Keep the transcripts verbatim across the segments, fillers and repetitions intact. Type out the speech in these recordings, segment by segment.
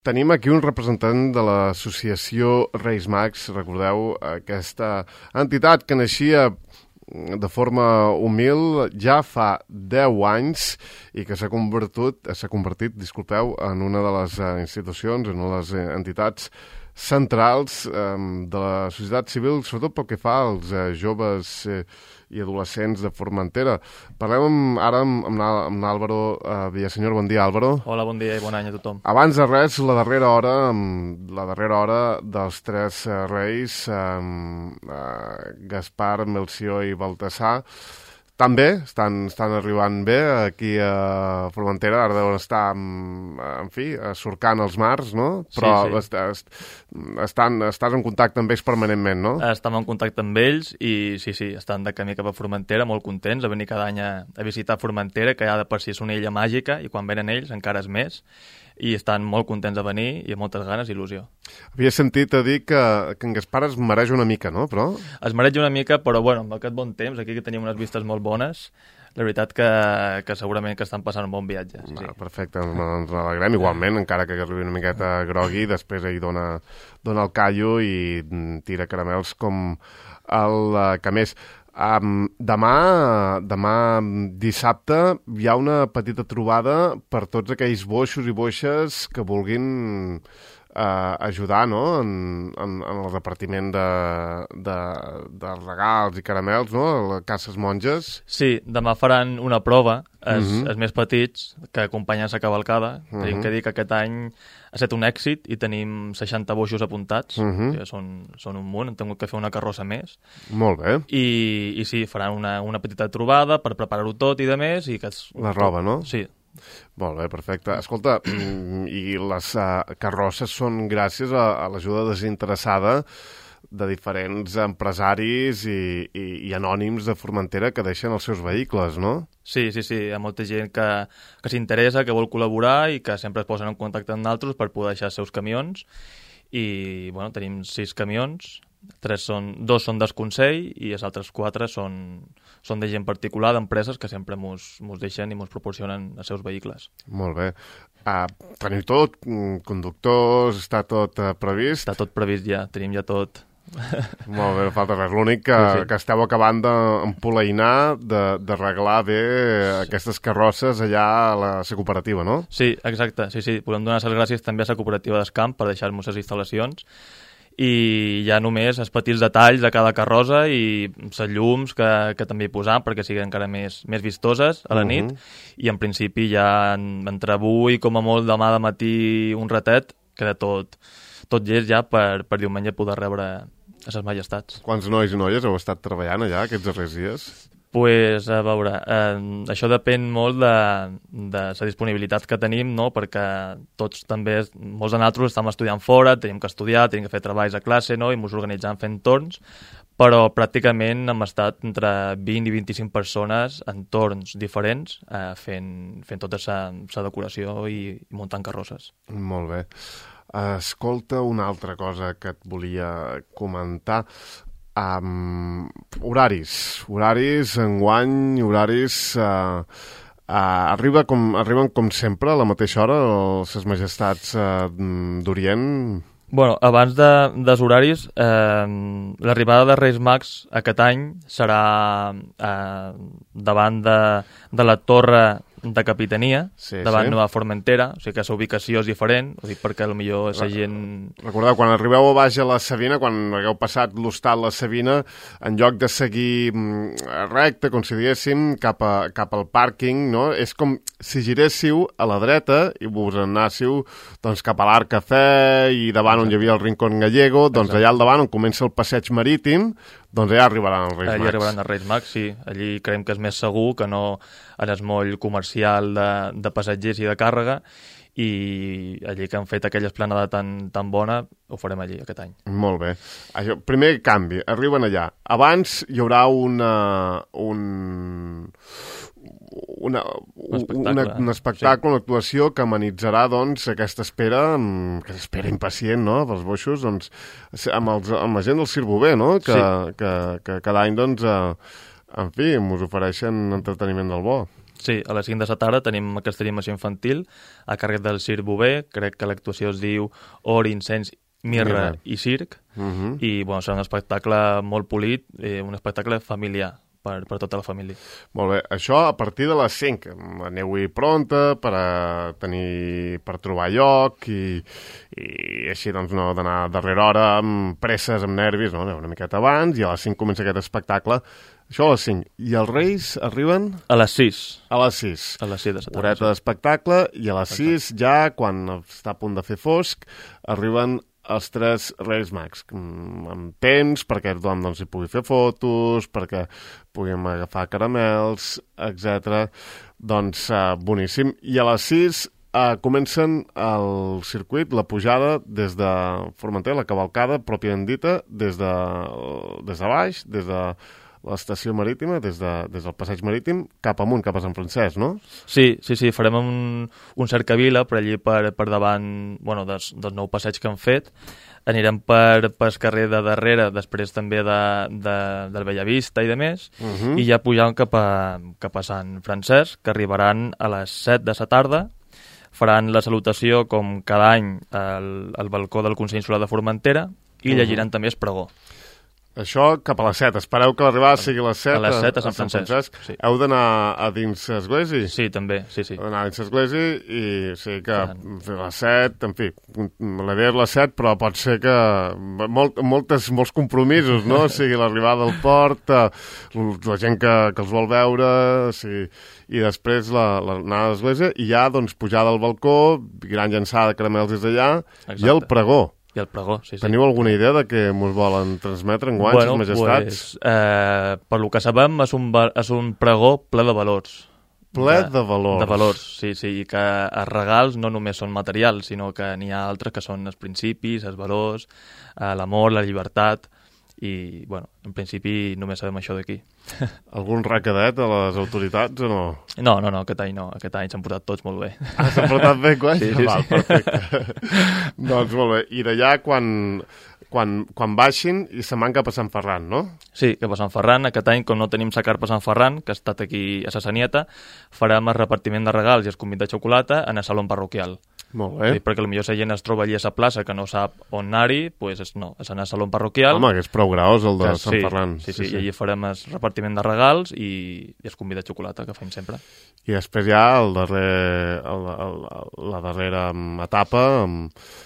Tenim aquí un representant de l'associació Reis Mags, recordeu, aquesta entitat que naixia de forma humil ja fa deu anys i que s'ha convertit, s'ha convertit, disculpeu, en una de les institucions, en una de les entitats centrals eh, de la societat civil, sobretot pel que fa als eh, joves eh, i adolescents de Formentera. Parlem amb, ara amb, amb, amb Álvaro eh, Villaseñor. Bon dia, Álvaro. Hola, bon dia i bon any a tothom. Abans de res, la darrera hora, la darrera hora dels tres eh, reis, eh, eh, Gaspar, Melcior i Baltasar, també estan, estan arribant bé aquí a Formentera. Ara deuen estar, en fi, surcant els mars, no? Però sí, sí. Est, est, estan, estàs en contacte amb ells permanentment, no? Estem en contacte amb ells i sí, sí, estan de camí cap a Formentera, molt contents de venir cada any a, a visitar Formentera, que ja de per si és una illa màgica, i quan venen ells encara és més, i estan molt contents de venir i amb moltes ganes i il·lusió. Havia sentit a dir que, que en Gaspar es mareja una mica, no? Però... Es mareja una mica, però bueno, amb aquest bon temps, aquí que tenim unes vistes molt bones, la veritat que, que segurament que estan passant un bon viatge. Sí, ah, sí. Perfecte, ens alegrem igualment, encara que arribi una miqueta grogui, després ell dona, dona el callo i tira caramels com el que més. Um, demà, demà dissabte hi ha una petita trobada per tots aquells boixos i boixes que vulguin uh, ajudar, no? en, en, en el repartiment de, de, de regals i caramels, no? A les Cases Monges. Sí, demà faran una prova, els, uh-huh. els més petits, que acompanyen la cavalcada. Uh-huh. Tenim que dir que aquest any ha estat un èxit i tenim seixanta boixos apuntats, uh-huh. que són, són un munt, hem tingut que fer una carrossa més. Molt bé. I, i sí, faran una, una petita trobada per preparar-ho tot i de més. I que es, la roba, no? Sí. Molt bé, perfecte. Escolta, i les uh, carrosses són gràcies a, a l'ajuda desinteressada de diferents empresaris i, i, i anònims de Formentera que deixen els seus vehicles, no? Sí, sí, sí. Hi ha molta gent que, que s'interessa, que vol col·laborar i que sempre es posen en contacte amb nosaltres per poder deixar els seus camions. I, bueno, tenim sis camions, tres són, dos són del Consell i els altres quatre són, són de gent particular, d'empreses que sempre mos, mos deixen i mos proporcionen els seus vehicles. Molt bé. Uh, teniu tot? Conductors? Està tot uh, previst? Està tot previst ja, tenim ja tot. Molt bé, no falta res. L'únic que, sí, sí. que esteu acabant d'empolainar, de, d'arreglar bé sí. aquestes carrosses allà a la, la cooperativa, no? Sí, exacte. Sí, sí. Podem donar les gràcies també a la cooperativa d'Escamp per deixar-nos les instal·lacions i ja només els petits detalls de cada carrossa i les llums que, que també hi posam perquè siguin encara més, més vistoses a la nit uh-huh. i en principi ja entre avui com a molt demà de matí un ratet queda tot, tot llest ja per, per diumenge poder rebre a ses majestats. Quants nois i noies heu estat treballant allà aquests darrers dies? Pues, a veure, eh, això depèn molt de, de la disponibilitat que tenim, no? Perquè tots també, molts de nosaltres estem estudiant fora, tenim que estudiar, tenim que fer treballs a classe, no? I ens organitzem fent torns, però pràcticament hem estat entre vint i vint-i-cinc persones en torns diferents eh, fent, fent tota la decoració i, i muntant carrosses. Molt bé. Escolta, una altra cosa que et volia comentar. Um, horaris. Horaris, enguany, horaris... Uh, uh, arriba com, arriben com sempre a la mateixa hora les majestats uh, d'Orient? Bueno, abans de, dels horaris, eh, l'arribada de Reis Mags aquest any serà eh, davant de, de la torre de Capitania, sí, davant sí. Nova Formentera, o sigui que la ubicació és diferent, ho dic perquè potser la gent... Recordeu, quan arribeu a baix a la Savina, quan hagueu passat l'hostal La Savina, en lloc de seguir recte, com si diguéssim, cap, a, cap al pàrquing, no? És com si giréssiu a la dreta i vos anássiu doncs, cap a l'Arc Cafè i davant on hi havia el Rincón Gallego, doncs allà al davant on comença el passeig marítim, doncs allà arribaran els Reis Mags. Allà arribaran els Reis Mags, sí. Allí creiem que és més segur que no en el moll comercial de, de passatgers i de càrrega, i allí que han fet aquella esplanada tan, tan bona, ho farem allí aquest any. Molt bé. Això, primer canvi, arriben allà. Abans hi haurà una... un... Una, un espectacle, una, un, espectacle sí. una actuació que amenitzarà doncs, aquesta espera, que s'espera impacient, no?, pels boixos, doncs, amb, els, amb la gent del Circ Bover, no?, que, sí. que, que cada any, doncs, eh, en fi, us ofereixen entreteniment del bo. Sí, a les cinc de la tarda tenim aquesta animació infantil a càrrec del Circ Bové, crec que l'actuació es diu Or, Incens, Mirra i Circ, Uh -huh. i bueno, serà un espectacle molt polit, eh, un espectacle familiar per, per tota la família. Molt bé, això a partir de les cinc. Aneu-hi pronta per a tenir, per trobar lloc i, i així doncs no d'anar a darrera hora amb presses, amb nervis, no? Aneu una miqueta abans i a les cinc comença aquest espectacle. Això a les cinc. I els Reis arriben? A les sis. A les sis. A les sis de la tarda. Horeta d'espectacle i a les sis ja, quan està a punt de fer fosc, arriben els tres Reis Mags, amb temps perquè tothom doncs, hi pugui fer fotos, perquè puguem agafar caramels, etcètera. Doncs uh, boníssim. I a les sis uh, comencen el circuit, la pujada des de Formentera, la cavalcada pròpiament dita, des de, des de baix, des de l'estació marítima, des, de, des del passeig marítim, cap amunt, cap a Sant Francesc, no? Sí, sí, sí, farem un, un cercavila per allí per, per davant, bueno, des, del nou passeig que han fet. Anirem per, per carrer de darrere, després també de, de, del Bellavista i de més, uh -huh. i ja pujant cap a, cap a Sant Francesc, que arribaran a les set de la tarda. Faran la salutació, com cada any, al, al balcó del Consell Insular de Formentera i llegiran uh -huh. també el pregó. Això cap a les set. Espereu que l'arribada sigui a les set. A les set a Sant Francesc. Sant Francesc. Sí. Heu d'anar a dins l'església? Sí, també, sí, sí. Heu d'anar a dins l'església i sí que a les set, en fi, la idea és les set, però pot ser que molt, moltes, molts compromisos, no? O sigui, l'arribada al port, la gent que, que els vol veure, o sigui, i després l'anada a l'església, i ja, doncs, pujada al balcó, gran llançada de caramels des d'allà, i el pregó. I el pregó, sí, sí. Teniu alguna idea de què ens volen transmetre en guany, bueno, majestats? Pues, eh, per lo que sabem, és un, és un pregó ple de valors. Ple de, de valors. De valors, sí, sí, i que els regals no només són materials, sinó que n'hi ha altres que són els principis, els valors, eh, l'amor, la llibertat, i, bueno, en principi només sabem això d'aquí. Algun recadet a les autoritats o no? No, no, no, aquest any no. Aquest any s'han portat tots molt bé. Ah, s'han portat bé, quan? Sí, sí, Val, sí. Perfecte. Doncs molt bé. I d'allà, quan, quan, quan baixin, i se'n van cap a Sant Ferran, no? Sí, cap a Sant Ferran. Aquest any, com no tenim sa carpa a Sant Ferran, que ha estat aquí a sa Sanieta, farem el repartiment de regals i el convit de xocolata en el saló parroquial. Molt bé. Sí, perquè potser la gent es troba allà a la plaça que no sap on anar-hi, doncs es, no, és anar al saló parroquial. Home, que és prou graós el de que, Sant sí, Ferran. Sí, sí, sí, i allí farem el repartiment de regals i, i el convit de xocolata, que fem sempre. I després ja el darrer, el, el, la darrera etapa amb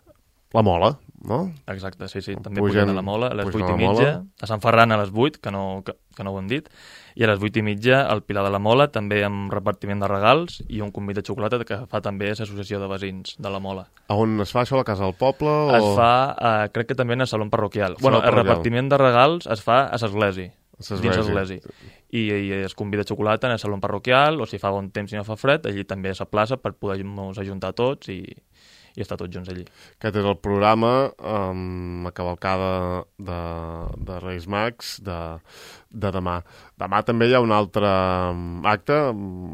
la mola, no? Exacte, sí, sí. També Pugen, pugen a la mola a les vuit a i mitja, mola. a Sant Ferran a les vuit, que no, que, que no ho hem dit, i a les vuit i mitja al Pilar de la Mola, també amb repartiment de regals i un convit de xocolata que fa també l'Associació de Veïns de la Mola. A on es fa això, a la Casa del Poble? O... Es fa, eh, crec que també en el saló parroquial. Saló Bueno, el parroquial. repartiment de regals es fa a l'església, dins L'església. l'església. I, I es convida xocolata en el saló parroquial, o si fa bon temps i no fa fred, allí també a la plaça per poder-nos ajuntar tots i, i estar tots junts allí. Aquest és el programa amb la cavalcada de, de Reis Mags de, de demà. Demà també hi ha un altre acte.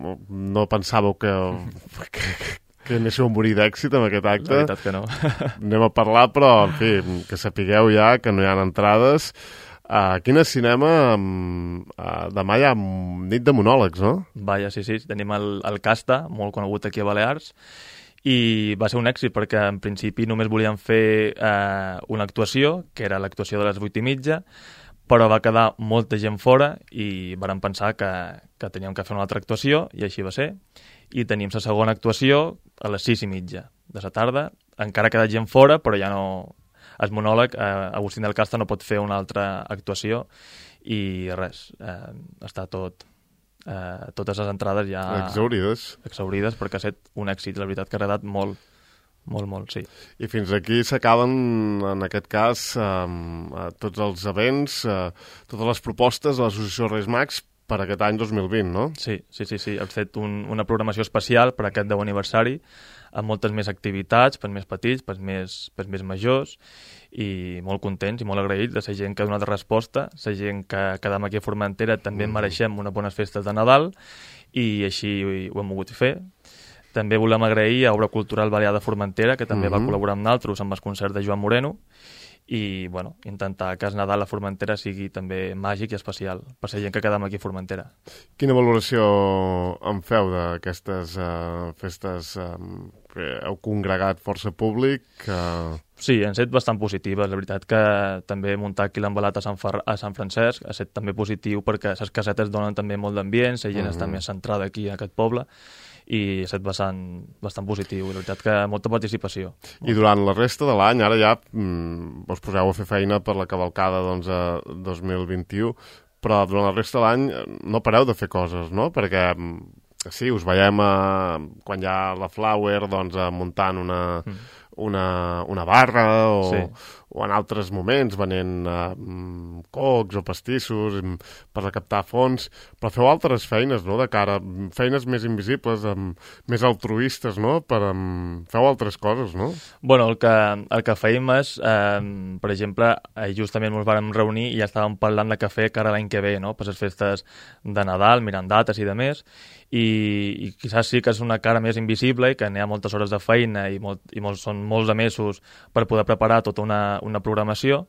No pensàveu que, que, que anéssiu a morir d'èxit amb aquest acte. La veritat que no. Anem a parlar, però, en fi, que sapigueu ja que no hi ha entrades. Uh, aquí al cinema uh, demà hi ha nit de monòlegs, no? Vaja, sí, sí. Tenim el, el Casta, molt conegut aquí a Balears, i va ser un èxit perquè en principi només volíem fer eh, una actuació, que era l'actuació de les vuit i mitja, però va quedar molta gent fora i vàrem pensar que, que teníem que fer una altra actuació, i així va ser. I tenim la segona actuació a les sis i mitja de la tarda. Encara ha quedat gent fora, però ja no... El monòleg, eh, Agustín del Casta no pot fer una altra actuació i res, eh, està tot... Uh, totes les entrades ja... Exaurides. Exaurides, perquè ha estat un èxit, la veritat que ha agradat molt, molt, molt, sí. I fins aquí s'acaben, en aquest cas, um, uh, tots els events, uh, totes les propostes de l'Associació Reis Mags per aquest any dos mil vint, no? Sí, sí, sí, sí. Hem fet un, una programació especial per aquest deu aniversari, amb moltes més activitats, pels més petits, pels més, pels més majors, i molt contents i molt agraïts de la gent que ha donat resposta, la gent que quedam aquí a Formentera també mm. mereixem unes bones festes de Nadal, i així ho hem volgut fer. També volem agrair a Obra Cultural Balear de Formentera, que també Mm-hmm. va col·laborar amb nosaltres amb els concerts de Joan Moreno, i bueno, intentar que el Nadal a Formentera sigui també màgic i especial per ser gent que quedem aquí a Formentera. Quina valoració en feu d'aquestes uh, festes uh, que heu congregat força públic? Uh... Sí, han set bastant positives. La veritat que també muntar aquí l'embalat a Sant, Fer a Sant Francesc ha set també positiu perquè les casetes donen també molt d'ambient, la gent mm-hmm. està més centrada aquí a aquest poble, i ha estat bastant, bastant positiu, i la veritat que molta participació. I durant la resta de l'any, ara ja mm, us poseu a fer feina per la cavalcada doncs, a dos mil vint-i-u, però durant la resta de l'any no pareu de fer coses, no? Perquè sí, us veiem a, quan hi ha la Flower doncs, muntant una, mm. una, una barra o, sí. o en altres moments venent uh, cocs o pastissos per recaptar fons, però feu altres feines, no?, de cara, feines més invisibles, um, més altruistes, no?, per, um, feu altres coses, no? Bueno, el que, el que feim és, eh, per exemple, justament ens vàrem reunir i ja estàvem parlant de què fer cara l'any que ve, no?, per les festes de Nadal, mirant dates i de més, i, i quizás sí que és una cara més invisible i que n'hi ha moltes hores de feina i, molt, i molt, són molts de mesos per poder preparar tota una, una programació,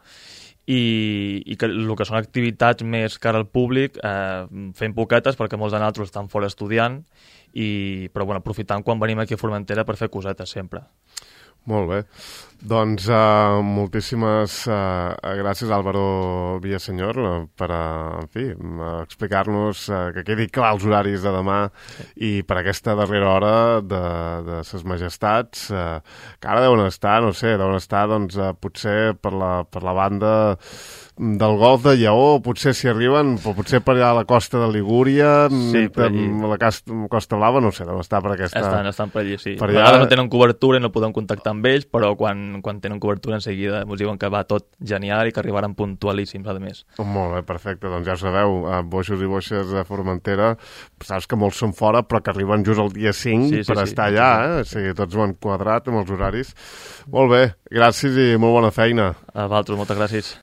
i, i que el que són activitats més cara al públic eh, fent poquetes perquè molts de nosaltres estan fora estudiant, i, però bueno, aprofitant quan venim aquí a Formentera per fer cosetes sempre. Molt bé. Doncs uh, moltíssimes uh, gràcies, Álvaro Villaseñor, uh, per, uh, en fi, uh, explicar-nos uh, que quedi clar els horaris de demà i per aquesta darrera hora de, de ses majestats, uh, que ara deuen estar, no sé, deuen estar, doncs, uh, potser per la, per la banda del Golf de Lleó, potser si arriben, però potser per allà a la costa de Ligúria, sí, per allí. La Costa Blava, no sé, deuen estar per aquesta... Estan, estan per allí, sí. Per allà... A vegades no tenen cobertura i no podem contactar amb ells, però quan, quan tenen cobertura en seguida ens diuen que va tot genial i que arribaran puntualíssims, a més. Oh, molt bé, perfecte. Doncs ja ho sabeu, a boixos i boixes de Formentera, saps que molts són fora, però que arriben just el dia cinc sí, sí, per sí, estar sí, allà, sí. eh? O sigui, tots ho han quadrat amb els horaris. Molt bé, gràcies i molt bona feina. A vosaltres, moltes gràcies.